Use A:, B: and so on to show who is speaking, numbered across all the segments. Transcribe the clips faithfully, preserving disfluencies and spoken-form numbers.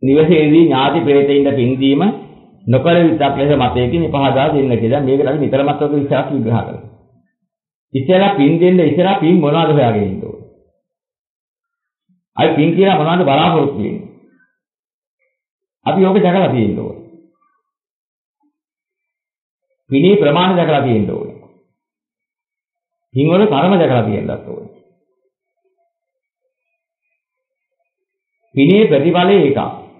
A: නිවසේදී ඥාති ප්‍රේතයින්ට පින් දීම නොකල යුත්තක් ලෙස මතයකින් පහදා දෙන්න කියලා මේකට අපි නිතරමත් ඔක විස්තරක් විග්‍රහ කරනවා. ඉස්සෙල්ලා පින් දෙන්න ඉස්සෙල්ලා පින් මොනවද හොයාගෙන ඉන්න ඕනේ. අයි පින් කියලා මොනවද බලාපොරොත්තු වෙන්නේ. අපි ඕක දැකලා තියෙන්න ඕනේ. පිනේ ප්‍රමාණය දැකලා තියෙන්න ඕනේ. පින් වල කර්ම දැකලා තියෙන්නත් ඕනේ. පිනේ ප්‍රතිඵලය එකක්.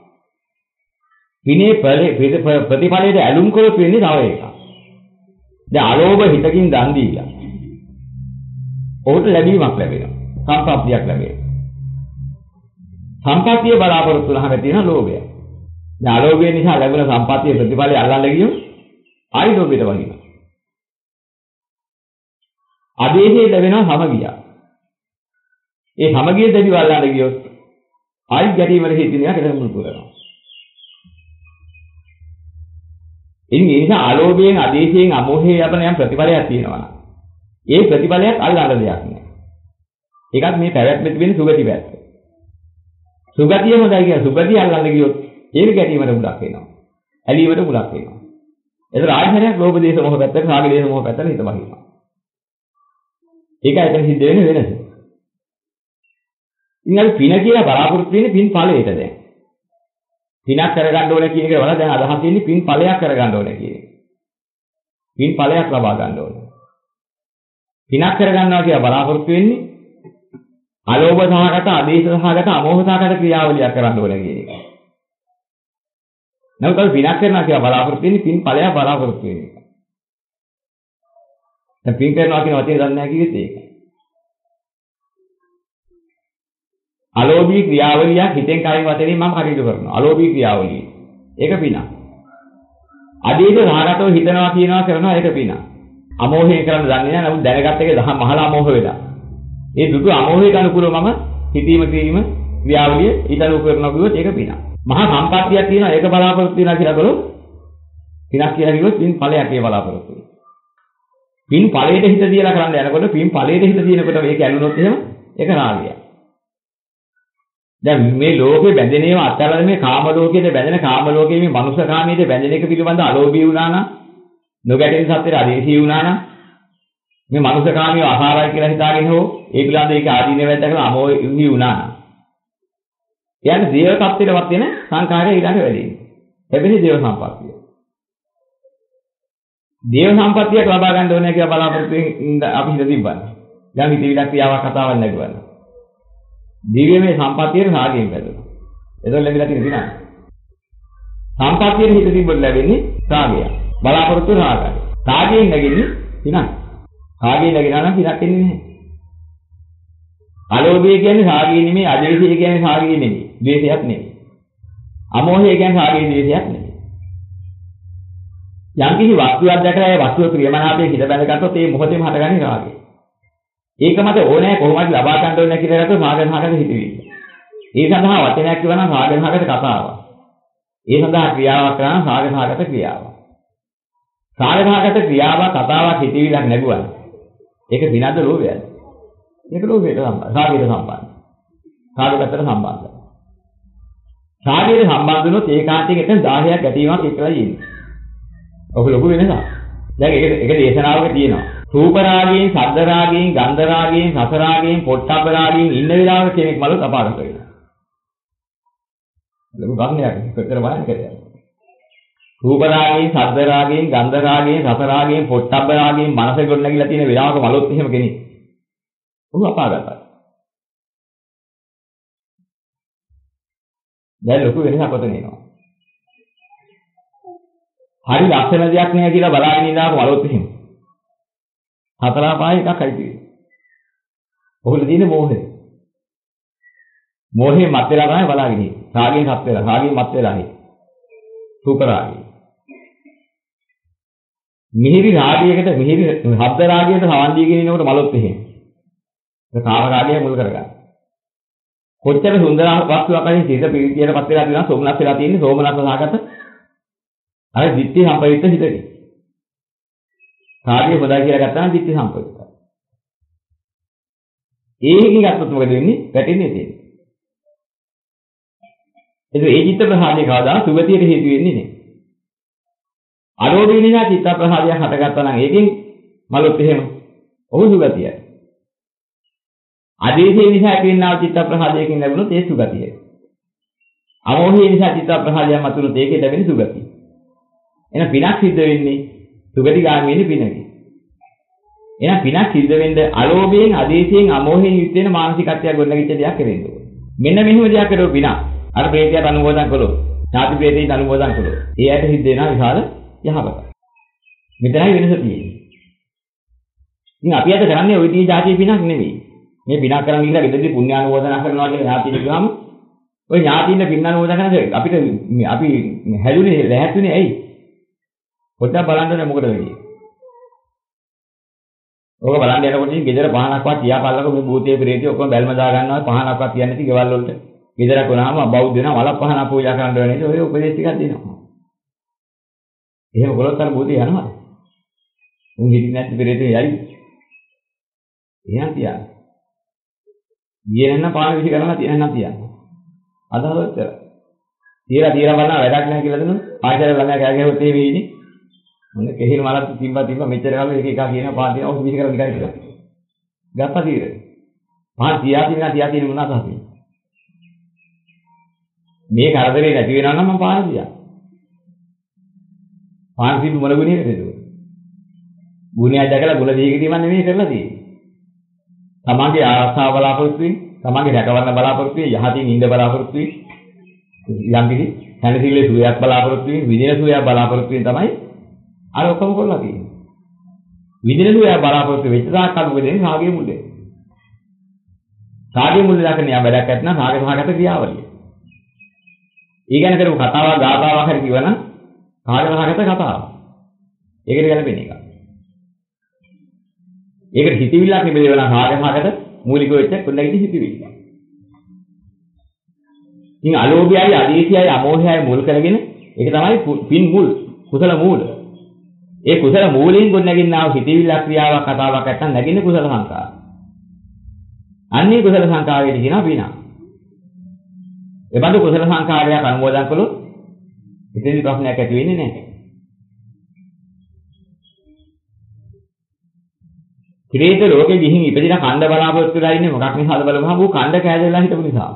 A: පිනේ ප්‍රතිඵලයට ඇලුම් කරොත් වෙන්නේ තව එකක්. දැන් අලෝභ හිතකින් දන් දීලා. ඔහුට ලැබීමක් ලැබෙනවා. සම්පත්තියක් ලැබෙනවා. සම්පත්තිය බලාපොරොත්තු වෙනහම තියෙන ලෝභය. දැන් අලෝභය නිසා ලැබෙන සම්පත්තිය ප්‍රතිඵලය අල්ලන්න ගියොත් ආයි ලෝභයට වහිනවා. ආදේශයේ ලැබෙනවා සමගිය. ඒ සමගිය දෙවි වල්ලාට ගියොත් ආයි ගැටීමට හේතුනියා කියලා මුල් පුරනවා. ඉතින් ඒ නිසා අලෝභයෙන් ආදේශයෙන් අමෝහයෙන් යපන යම් ප්‍රතිඵලයක් තියෙනවා. ඒ ප්‍රතිඵලයක් අල්ලන්න දෙයක් නෑ. ඒකත් මේ පැවැත්මේ තිබෙන සුගති පැත්ත. සුගතිය හොඳයි කියලා සුගතිය අල්ලන්න ගියොත් ඒක ගැටීමට මුලක් වෙනවා. ඇලීමට මුලක් වෙනවා. ඒතර ආයතනයක් ලෝභ දේශ මොහ පැත්තට රාග දේශ මොහ පැත්තට හිත බහිනවා. ඒකයි එතන සිද්ධ වෙන්නේ වෙනස. ඉතින් පින කියලා බලාපොරොත්තු වෙන්නේ පින් ඵලයට දැන්. පිනක් කරගන්න ඕනේ කියන එක වල දැන් අදහස් තියෙන්නේ පින් ඵලයක් කරගන්න ඕනේ කියන එක. පින් ඵලයක් ලබා ගන්න ඕනේ. පිනක් කරගන්නවා කියලා බලාපොරොත්තු වෙන්නේ අලෝභ සහගත, ආදේශ සහගත, අමෝහ සහගත ක්‍රියාවලියක් කරන්න ඕනේ කියන එක. නමුත් අපි පිනක් කරනවා කියලා බලාපොරොත්තු වෙන්නේ පින් ඵලයක් බලාපොරොත්තු වෙන එක. දැන් පින් කරනවා කියන වචනේ දන්නේ නැහැ කිව්වෙත් ඒක. අලෝභී ක්‍රියාවලිය හිතෙන් කයින් වචනේ මම කටයුතු කරනවා. අලෝභී ක්‍රියාවලිය. ඒක පින. ආදේශ සහගතව හිතනවා කියනවා කරනවා ඒක පින. අමෝහයෙන් කරන්න දන්නේ නැහැ. නමුත් දැනගත්ත එක දහ මහලා අමෝහ වෙලා. ඒ දුටු අමෝහයට අනුකූලව මම හිතීම කිරීම ක්‍රියාවලිය ඊට අනුව කරනවා කිව්වොත් ඒක පින. මහා සම්පත්තියක් තියෙනවා ඒක බලාපොරොත්තු වෙනවා කියලා කළොත් පිනක් කියලා කිව්වොත් පින් ඵලයක් ඒ බලාපොරොත්තු වෙනවා. පින් ඵලයට හිත දියලා කරන්න යනකොට පින් ඵලයට හිත දිනකොට මේක ඇලුනොත් එහෙම ඒක රාගයක්. දැන් මේ ලෝකේ බැඳෙන ඒවා අත්හැරලා මේ කාම ලෝකයේ බැඳෙන කාම ලෝකයේ මේ මනුෂ්‍ය කාමයේ බැඳෙන එක පිළිබඳ අලෝභී වුණා නම් නොගැටෙන සත්‍යයට අදේශී වුණා නම් මේ මනුෂ්‍ය කාමිය අසාරයි කියලා හිතාගෙන හෝ ඒ පිළිබඳ ඒක ආදීනව වැදගලා අමෝහී වුණා නම් යන්නේ දේව tattweටවත් වෙන සංකාරය ඊළඟ වැඩින්නේ. හැබැයි දේව සම්පත්තිය. දේව සම්පත්තියක් ලබා ගන්න ඕනේ කියලා බලාපොරොත්තු වෙන අපි හිත තිබ්බන්නේ. දැන් හිත විලක් ක්‍රියාවක් කතාවක් නැගුවා. දිව්‍යමය සම්පත්තියේ රාගයෙන් වැදුණා. ඒක ලැබිලා තියෙන දිනා. සම්පත්තියේ හිත තිබ්බොත් ලැබෙන්නේ රාගය. බලාපොරොත්තු රාගය. රාගයෙන් නැගෙන්නේ දිනා. රාගයෙන් නැගෙනා නම් දිනක් එන්නේ නැහැ. අලෝභය කියන්නේ රාගය නෙමෙයි, අදේශය කියන්නේ රාගය නෙමෙයි, ද්වේෂයක් නෙමෙයි. අමෝහය කියන්නේ රාගය ද්වේෂයක් නෙමෙයි. යම් කිසි වස්තුවක් දැකලා ඒ වස්තුව ප්‍රියමනාපයෙන් හිත බැඳගත්තොත් ඒ මොහොතේම හටගන්නේ රාගය. ඒක මත ඕනෑ කොහොමද ලබා ගන්න ඕනේ කියලා ගත්තොත් රාගනහකට හිතෙන්නේ. ඒ සඳහා වචනයක් කියනවා නම් රාගනහකට කතාවක්. ඒ සඳහා ක්‍රියාවක් කරනවා නම් රාගනහකට ක්‍රියාවක්. රාගනහකට ක්‍රියාවක් කතාවක් හිතවිලක් නැගුවා. ඒක විනාද ලෝභයයි. ඒක ලෝභයට සම්බන්ධයි. රාගයට සම්බන්ධයි. රාගකට සම්බන්ධයි. රාගයට සම්බන්ධ වුණොත් ඒකාන්තයෙන් එතන දහයක් ගැටීමක් එක්කලා යන්නේ. ඔක ලොකු වෙනසක්. දැන් ඒක ඒක දේශනාවක තියෙනවා. රූප රාගයෙන්, ශබ්ද රාගයෙන්, ගන්ධ රාගයෙන්, රස රාගයෙන්, පොට්ටබ්බ රාගයෙන් ඉන්න වෙලාවක කෙනෙක් මලොත් අපාගත වෙනවා. ලොකු ගන්නයක් විතර බලන්න කියලා. රූප රාගයෙන්, ශබ්ද රාගයෙන්, ගන්ධ රාගයෙන්, රස රාගයෙන්, පොට්ටබ්බ රාගයෙන් මනසේ ගොඩ නැගිලා තියෙන වෙලාවක මලොත් එහෙම කෙනෙක්. ඔහු අපාගතයි. දැන් ලොකු වෙනසක් ඔතන එනවා. හරි ලක්ෂණ දෙයක් නෑ කියලා බලාගෙන ඉඳාම මලොත් එහෙම. හතර පහ එකක් හරි තියෙනවා. ඔහුල තියෙන මෝහය. මෝහේ මත් වෙලා තමයි බලාගෙන ඉන්නේ. රාගයෙන් හත් වෙලා, රාගයෙන් මත් වෙලා ඉන්නේ. රූප රාගය. මිහිරි රාගයකට මිහිරි හබ්ද රාගයට සවන් දීගෙන ඉනකොට මලොත් එහෙම. ඒ කාම රාගය මුල් කරගන්න. කොච්චර සුන්දර වස්තුවක් අරින් සිත පිළිතියට පත් වෙලා තියෙනවා, සෝමනස් වෙලා තියෙන්නේ, සෝමනස් සහගත. අර ditthi සම්පවිත හිතේ. රාගය හොදයි කියලා ගත්තා නම් ditthi සම්පවිතයි. ඒකකින් ගත්තොත් මොකද වෙන්නේ? වැටෙන්නේ තියෙන්නේ. ඒක ඒ චිත්ත ප්‍රසාදේ කවදා සුගතියට හේතු වෙන්නේ නැහැ. අලෝභය නිසා චිත්ත ප්‍රසාදයක් හටගත්තා නම් ඒකෙන් මලොත් එහෙම ඔහු සුගතියයි. ආදේශය නිසා ඇතිවෙනා චිත්ත ප්‍රසාදයකින් ලැබුණොත් ඒ සුගතියයි. අමෝහය නිසා චිත්ත ප්‍රසාදයක් මතුනොත් ඒකේ ලැබෙන සුගතිය. එහෙනම් පිනක් සිද්ධ වෙන්නේ සුගතිගාමී වෙන්නේ පිනකින්. එහෙනම් පිනක් සිද්ධ වෙන්නේ අලෝභයෙන්, ආදේශයෙන්, අමෝහයෙන් යුත් වෙන මානසිකත්වයක් ගොඩනගිච්ච දෙයක් කරෙන්න ඕනේ. මෙන්න මෙහෙම දෙයක් කරෝ පින. අර ප්‍රේතයට අනුමෝදන් කළොත්, ඥාති ප්‍රේතයට අනුමෝදන් කළොත්, ඒ ඇයට සිද්ධ වෙනා විශාල යහපත. මෙතනයි වෙනස තියෙන්නේ. ඉතින් අපි අද කරන්නේ ওই දී જાතිය පිනක් නෙමෙයි. මේ පිනක් කරන් ගිහලා ගෙදරදී පුණ්‍ය අනුමෝදනා කරනවා කියලා ඥාතිට ගියාම ඔය ඥාතින්න පින් අනුමෝදනා කරනද අපිට අපි හැදුනේ ලැහැත්ුනේ ඇයි? පොඩ්ඩක් බලන්න මොකද වෙන්නේ? ඕක බලන්න යනකොට ඉතින් ගෙදර පහනක්වත් තියාපල්ලක මේ භූතයේ ප්‍රේතය ඔක්කොම බැල්ම දා ගන්නවා පහනක්වත් තියන්නේ නැති ගෙවල් වලට. ගෙදරක් වුණාම බෞද්ධ වෙනවා වල පහන පූජා කරන්න වෙන නේද? ඔය උපදේශ ටිකක් දෙනවා. එහෙම කළොත් අර භූතය යනවා. උන් හිටින්නේ නැති ප්‍රේතය යයි. එහෙනම් තියන්න. ගියේ නැත්නම් පාන විසි කරනවා තියන්න තියන්න. අදහවත් කරා. තියලා තියලා බලන්න වැඩක් නැහැ කියලා දෙනවා. ආචාර්ය ළමයා කෑ ගැහුවොත් එහෙම ඉන්නේ. මොනේ කෙහිල් මලක් තිබ්බා තිබ්බා මෙච්චර කාලෙ එක එක කියන පාන් දිනවා ඔහු විසි කරලා නිකන් ඉතින්. ගත්තා తీරේ. පාන් තියා තියනවා තියා තියෙන මොනවාද අපි? මේ කරදරේ නැති වෙනවා නම් මම පාන දියා. පාන් තිබ්බ මොන ගුණයකද ඒක? ගුණයක් දැකලා ගුණ දීගදීම නෙමෙයි කරලා තියෙන්නේ. තමන්ගේ ආරක්ෂාව බලාපොරොත්තු වෙන්නේ, තමන්ගේ රැකවරණ බලාපොරොත්තු වෙන්නේ, යහතින් ඉඳ බලාපොරොත්තු වෙන්නේ, යම් කිසි හැනසිල්ලේ සුවයක් බලාපොරොත්තු වෙන්නේ, විදින සුවයක් බලාපොරොත්තු වෙන්නේ තමයි අර ඔක්කොම කරලා තියෙන්නේ. විදින සුවයක් බලාපොරොත්තු වෙච්ච තාක් කල් මොකද වෙන්නේ? රාගයේ මුල්ලේ. රාගයේ මුල්ලේ දක්න යා වැඩක් නැත්නම් රාග සහගත ක්‍රියාවලිය. ඊගෙන කරපු කතාවක් ගාථාවක් හරි කිව්වනම් රාග සහගත කතාවක්. ඒකට ගැලපෙන එක. ඒකට හිතවිල්ලක් නෙමෙයි වෙන රාගහකට මූලික වෙච්ච කොණ්ඩගිටි හිතවිල්ල. ඉතින් අලෝභයයි, අදීසියයි, අමෝහයයි මුල් කරගෙන ඒක තමයි පින් මුල්, කුසල මූල. ඒ කුසල මූලයෙන් ගොඩනගින්නා වූ හිතවිල්ල ක්‍රියාවක් කතාවක් නැත්නම් නැගින්නේ කුසල සංකාර. අන්නේ කුසල සංකාරයට කියනවා පින. ඒ බඳු කුසල සංකාරයක් අනුමෝදන් කළොත් ඉතින් ප්‍රශ්නයක් ඇති වෙන්නේ නැහැ. ක්‍රීඩ ලෝකෙ ගිහින් ඉපදිලා කණ්ඩ බලාපොරොත්තු වෙලා ඉන්නේ මොකක් නිසාද බලමු ඌ කණ්ඩ කෑදරලා හිටපු නිසා.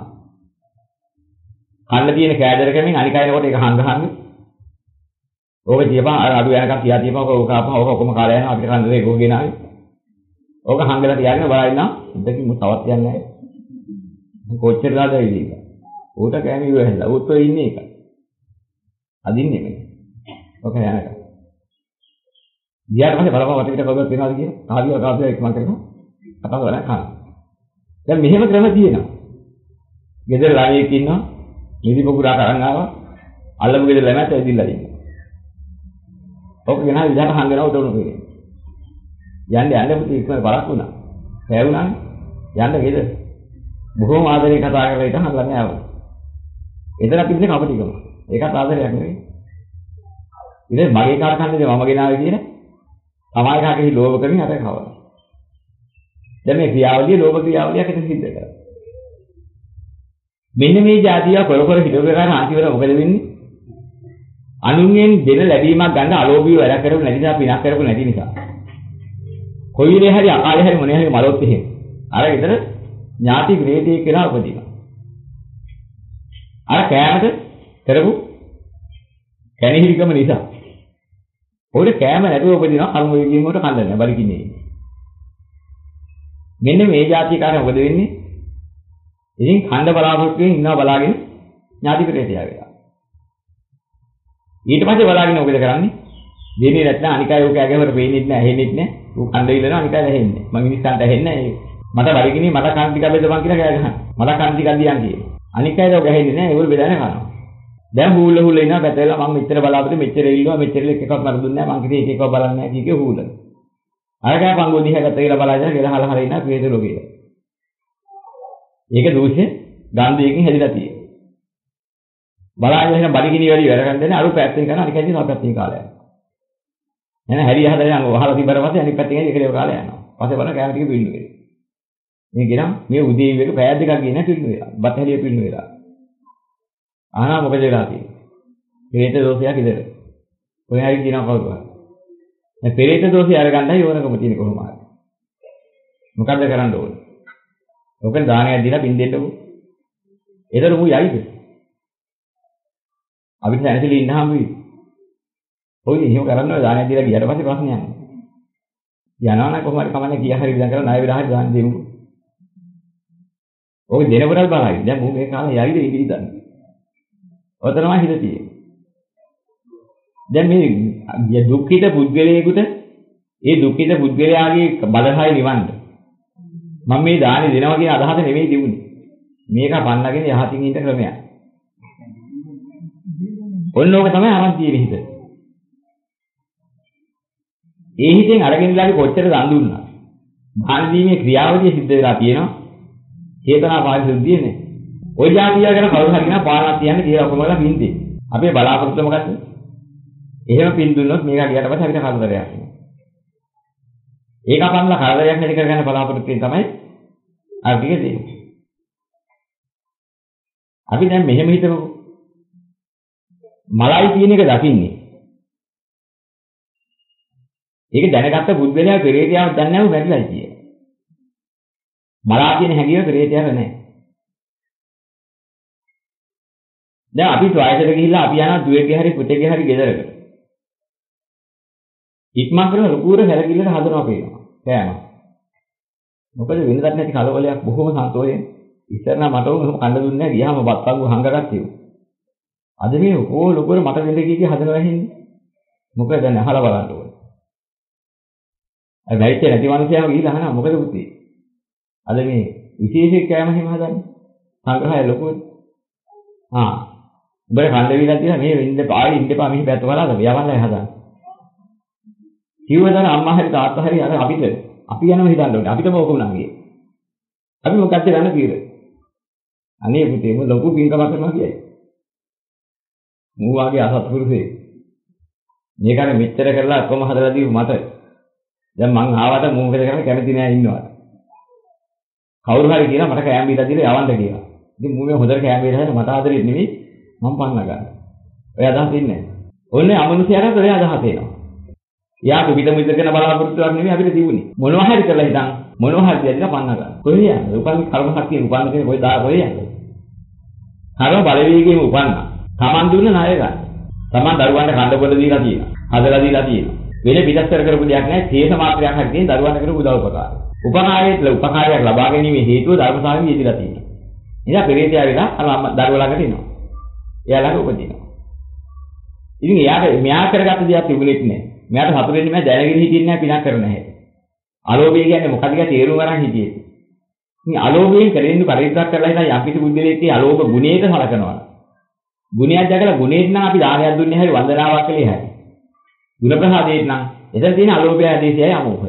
A: කණ්ඩ තියෙන කෑදරකමින් අනික අයනකොට ඒක හංග හංග. ඕක තියපන් අර අඩු යනකම් තියා තියපන් ඕක ආපහු ඕක ඔක්කොම කාලය යනවා අපිට කණ්ඩ දෙක ඕක ගෙනාවේ. ඕක හංගලා තියාගෙන බලන්න ඉතින් මු තවත් යන්නේ නැහැ. කොච්චර දාද ඉන්නේ. ඌට කෑමි වෙහෙලා ඌත් ඔය ඉන්නේ ඒක. අදින්නේ මේ. ඕක යනකම්. ගියාට පස්සේ බලපුවා වටේට කවුරුත් වෙනවද කියලා. කාදියා කාදියා එක්මන් කරනවා. කතා කරලා කනවා. දැන් මෙහෙම ක්‍රම තියෙනවා. ගෙදර ළමයෙක් ඉන්නවා. නිදි පොකුරා කරන් ආවා. අල්ලමු ගෙදර ළමයාට ඇවිදilla ඉන්නවා. ඔක ගෙනා විදිහට හංගනවා උඩ උඩ. යන්නේ යන්නේ පුතේ ඉක්මන බලක් වුණා. හැවුණානේ. යන්න ගෙදර. බොහොම ආදරේ කතා කරලා ඉතින් ළමයා ආවා. එතන තිබුණේ කපටිකම. ඒකත් ආදරයක් නෙවෙයි. ඉතින් මගේ කාර්කන්නේ මම ගෙනාවේ කියලා තමයි කාටේ ලෝභ කරමින් අර කවනවා. දැන් මේ ක්‍රියාවලිය ලෝභ ක්‍රියාවලියක් එක සිද්ධ කරනවා. මෙන්න මේ જાතිය කර කර හිතවගෙන අන්තිමට මොකද වෙන්නේ? අනුන්ගෙන් දෙන ලැබීමක් ගන්න අලෝභීව වැඩ කරපු නැති නිසා පිනක් කරපු නැති නිසා. කොයි වෙලේ හරි අකාලේ හරි මොනේ හරි මලොත් එහෙම. අර විතර ඥාති ග්‍රේටී කියලා උපදිනවා. අර කෑමට කරපු කැණිහිරිකම නිසා. ඔය කෑම නැතුව උපදිනවා කර්ම වේගයෙන් උඩ කන්න නැහැ බලිකින්නේ. මෙන්න මේ જાති කාර්ය මොකද වෙන්නේ? ඉතින් ඛණ්ඩ බලාපොරොත්තුෙන් ඉන්නවා බලාගෙන ඥාති ප්‍රේතය වෙලා. ඊට පස්සේ බලාගෙන මොකද කරන්නේ? දෙන්නේ නැත්නම් අනිකයි ඔක ඇගෙවර පේන්නේ නැහැ, ඇහෙන්නේ නැහැ. ඌ ඛණ්ඩ ඉල්ලනවා අනිකයි ඇහෙන්නේ. මං ඉනිස්සන්ට ඇහෙන්නේ නැහැ. මට බලිකිනේ මට කන් ටික බෙදපන් කියලා කෑ ගහනවා. මට කන් ටිකක් දියන් කියනවා. අනිකයි ඔක ඇහෙන්නේ නැහැ. ඒගොල්ලෝ බෙදාගෙන කනවා. දැන් හූල හූල ඉනවා පැතලලා මම මෙච්චර බලාපොරොත්තු මෙච්චර ඉල්ලුවා මෙච්චර එකක් මර දුන්නේ නැහැ මං කිව්වේ එක එකක් බලන්නේ නැහැ කීකේ හූල. අර ගෑ පංගෝ දිහා ගත්තා කියලා බලාගෙන ගෙලහලා හරින ප්‍රේත ලෝකේ. ඒක දෝෂේ ගන්ධයකින් හැදිලා තියෙන්නේ. බලාගෙන ඉන්න බඩගිනි වැඩි වැඩ ගන්න දෙන්නේ අරු පැත්තෙන් කරන අනිකයි තව පැත්තෙන් කාලය යනවා. එහෙනම් හැරිය හදලා යන වහලා තිබ්බට පස්සේ අනිත් පැත්තෙන් ඒකේ කාලය යනවා. පස්සේ බලන කැම ටික පිළිනු වෙනවා. මේ ගෙනම් මේ උදේ ඉවක පෑය දෙකක් ගියේ නැහැ පිළිනු වෙලා. බත් හැලිය පිළිනු වෙලා. ආනා මොකද වෙලා තියෙන්නේ? පෙරේත දෝෂයක් ඉදර. කොහේ හරි කියනවා කවුරු හරි. දැන් පෙරේත දෝෂය අරගන්නයි ඕනකම තියෙන්නේ කොහොම හරි. මොකද්ද කරන්න ඕනේ? ඔකෙන් දානයක් දීලා පින් දෙන්නකෝ. ඒතර මු යයිද? අපිට දැනටලි ඉන්න හැම වෙයි. ඔය එහෙම කරන්නේ දානයක් දීලා ගියට පස්සේ ප්‍රශ්නයක් නෑ. යනවා නම් කොහොම හරි කමන්නේ කියා හරි විඳන් කරලා ණය විලා හරි දාන්න දෙමු. ඔය දෙනකොටත් බලයි. දැන් මු මේ කාලේ යයිද ඉඳි දන්නේ. ඔතනම හිත තියෙන්නේ. දැන් මේ දුක්ඛිත පුද්ගලයෙකුට ඒ දුක්ඛිත පුද්ගලයාගේ බලහයි නිවන්න. මම මේ දානි දෙනවා කියන අදහස නෙමෙයි තිබුණේ. මේක පන්නගෙන යහතින් ඉන්න ක්‍රමයක්. ඔන්න ඕක තමයි අරන් තියෙන හිත. ඒ හිතෙන් අරගෙන ඉඳලා කොච්චර දන් දුන්නා. දාන දීමේ ක්‍රියාවලිය සිද්ධ වෙලා තියෙනවා. චේතනා පාරිශුද්ධිය නේ. ඔය જાතිය ගැන කවුරු හරි කෙනා පාලනක් තියන්න කියලා ඔකමලා පින්දේ. අපේ බලාපොරොත්තු මොකද්ද? එහෙම පින් දුන්නොත් මේක ගියට පස්සේ අපිට කරදරයක් එනවා. ඒක අපන්නලා කරදරයක් නැති කරගන්න බලාපොරොත්තු වෙන තමයි අර ටික තියෙන්නේ. අපි දැන් මෙහෙම හිතමු. මලයි කියන එක දකින්නේ. ඒක දැනගත්ත බුද්ධලයා පෙරේතයාව දන්නේ නැව වැටිලා කියේ. මලා කියන හැඟීම පෙරේතයාට නැහැ. දැන් අපි ට්‍රයිසර් ගිහිල්ලා අපි යනවා දුවේගේ හරි පුතේගේ හරි ගෙදරකට. ඉක්මන් කරන රුපුර හැලකිල්ලට හදනවා පේනවා. කෑම. මොකද වෙනදත් නැති කලබලයක් බොහොම සන්තෝෂයෙන්. ඉස්සර නම් මට උන් කන්න දුන්නේ නැහැ ගියාම බත්තංගු හංගගත්තේ. අද මේ ඕ ලොකුර මට වෙන්න කීකේ හදනවා හින්නේ. මොකද දැන් අහලා බලන්න ඕනේ. අර වැයිච්ච නැති මිනිහයම ගිහිල්ලා අහනවා මොකද පුතේ? අද මේ විශේෂ කෑම හිම හදන්නේ. සංග්‍රහය ලොකුද? ආ. උඹේ කන්න දීලා තියෙන මේ වෙන්න පාරේ ඉන්න එපා මෙහි පැත්ත බලන්න යවන්නයි හදන්නේ. කිව්වදන අම්මා හරි තාත්තා හරි අර අපිට අපි යනවා හිතන්න ඕනේ. අපිටම ඕක උනා ගියේ. අපි මොකක්ද ගන්න తీරේ? අනේ පුතේ මම ලොකු පින්කමක් කරනවා කියයි. මූ වාගේ අසත්පුරුෂේ. මේකනේ මෙච්චර කරලා කොහොම හදලා දීපු මට. දැන් මං ආවට මූ මොකද කරන්නේ කැමති නෑ ඉන්නවා. කවුරු හරි කියනවා මට කෑම බීලා දීලා යවන්න කියලා. ඉතින් මූ මේ හොඳට කෑම බීලා හැම මට ආදරෙත් නෙමෙයි මම පන්න ගන්න. ඔය අදහස් ඉන්නේ. ඔන්නේ අමනුෂ්‍යයාට ඔය අදහස් එනවා. යා පිට මුද කරන බලාපොරොත්තුවක් නෙමෙයි අපිට තිබුණේ. මොනවා හරි කරලා හිටන් මොනවා හරි දෙයක් පන්න ගන්න. කොහේ යන්නේ? උපන් කර්ම ශක්තිය උපන්න කෙනෙක් කොයි දා කොහේ යන්නේ? කර්ම බලවේගයෙන් උපන්නා. Taman දුන්න ණය ගන්න. Taman දරුවන්ට කන්න බොන්න දීලා තියෙනවා. හදලා දීලා තියෙනවා. වෙන පිටස්තර කරපු දෙයක් නැහැ. තේස මාත්‍රයක් හරි තියෙන දරුවන්ට කරපු උදව් උපකාර. උපකාරයේ උපකාරයක් ලබා ගැනීම හේතුව ධර්මසාරණිය යෙදලා තියෙනවා. ඉතින් පෙරේතයා වෙලා අර දරුවා ළඟට එනවා. එයා ළඟ උපදිනවා. ඉතින් එයාට මෙයා කරගත්ත දේක් තිබුණෙත් නැහැ. මෙයාට හතර වෙන්නේ නැහැ දැනගෙන හිටින්නේ නැහැ පිනක් කරන නැහැ. අලෝභය කියන්නේ මොකක්ද කියලා තේරුම් ගන්න හිටියේ. ඉතින් අලෝභයෙන් කරෙන්න පරිත්‍යාග කරලා ඉතින් යම්කිසි බුද්ධලේකේ අලෝභ ගුණයට සලකනවා. ගුණයක් දැකලා ගුණේට නම් අපි දානයක් දුන්නේ හැරි වන්දනාවක් කළේ හැරි. ගුණ ප්‍රසාදේට නම් එතන තියෙන අලෝභය ආදේශයයි අමෝහය.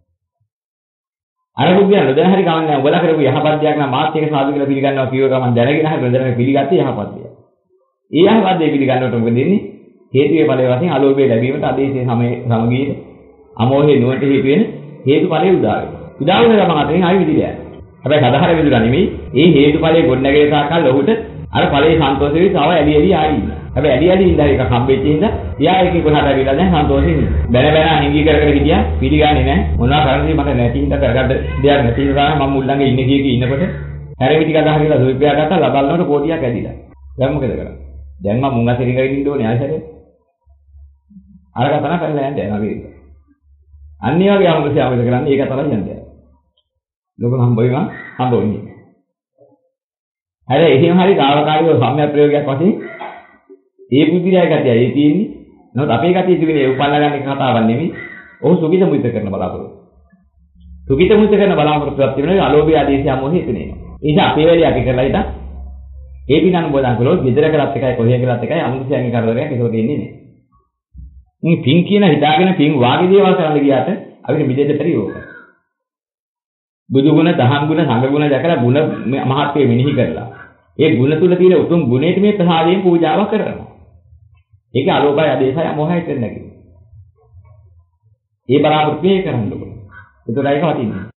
A: අර බුද්ධිය නොදැන හරි ගමන්නේ ඔබලා කරපු යහපත් දෙයක් නම් මාත් ඒක සාදු කියලා පිළිගන්නවා කියව ගමන් දැනගෙන හරි නොදැන පිළිගත්තේ යහපත් දෙයක්. ඒ යහපත් දෙය පිළිගන්නකොට මොකද වෙන්නේ? හේතුයේ ඵලයේ වශයෙන් අලෝභය ලැබීමට ආදේශයේ සමයේ සමගියේ අමෝහයේ නුවණට හේතු වෙන හේතු ඵලයේ උදා වෙනවා. උදා වෙන ගමන් අතරින් ආයෙ විදිලා යනවා. හැබැයි සදාහර විදුලා නෙමෙයි. ඒ හේතු ඵලයේ ගොඩනැගෙන සාකල් ඔහුට අර ඵලයේ සන්තෝෂ වෙවි තව ඇලි ඇලි ආයි ඉන්නවා. හැබැයි ඇලි ඇලි ඉඳලා එක හම්බෙච්ච හින්දා එයා එකේ කොහාට ඇවිල්ලා දැන් සන්තෝෂෙන් ඉන්නවා. බැන බැන හිඟි කර කර හිටියා පිළිගන්නේ නැහැ. මොනවා කරන්නේ මට නැති හින්දා කරගන්න දෙයක් නැති නිසා මම මුල්ලංගෙ ඉන්නේ කීකී ඉන්නකොට හැරෙමි ටික අදහා කියලා සුවිප්පයා ගත්තා ලබල්නකොට කෝටියක් ඇදිලා. දැන් මොකද කරන්නේ? දැන් මම මුං අතරින් ගිහින් ඉන්න ඕනේ ආයෙත්. අර කතන කරලා යන්න යනවා වගේ. අන්නේ වගේ අමුදසේ අපිට කරන්නේ ඒක තරම් යන්නේ. ලෝක හම්බෙයිම හම්බෙන්නේ. හැබැයි එහෙම හරි කාලකාරීව සම්‍යක් ප්‍රයෝගයක් වශයෙන් ඒ බුද්ධිරය ගතිය ඒ තියෙන්නේ. නමුත් අපේ ගතිය තිබෙන්නේ උපල්ලා ගන්න එක කතාවක් නෙමෙයි. ඔහු සුගිත මුිත කරන බලාපොරොත්තු. සුගිත මුිත කරන බලාපොරොත්තුවක් තිබෙනවා අලෝභය ආදේශය මොහේ එතනෙනවා. ඒ නිසා අපේ වැඩි අපි කරලා ඉතින් ඒ පින අනුමෝදන් කළොත් ගෙදර කරත් එකයි කොහේ කරත් එකයි අමුතුසියන්ගේ කරදරයක් ඒකට එන්නේ නැහැ. මේ පින් කියන හිතාගෙන පින් වාගේ දේවල් කරන්න ගියාට අපිට මිදෙන්න බැරි ඕක. බුදු ගුණ, දහම් ගුණ, සංඝ ගුණ දැකලා ගුණ මහත්කම මෙනෙහි කරලා ඒ ගුණ තුල තියෙන උතුම් ගුණයට මේ ප්‍රසාදයෙන් පූජාවක් කරනවා. ඒක අලෝභය ආදේශය මොහයයි දෙන්නේ. ඒ බලාපොරොත්තු කරන්න ඕනේ. ඒතරයි වටින්නේ.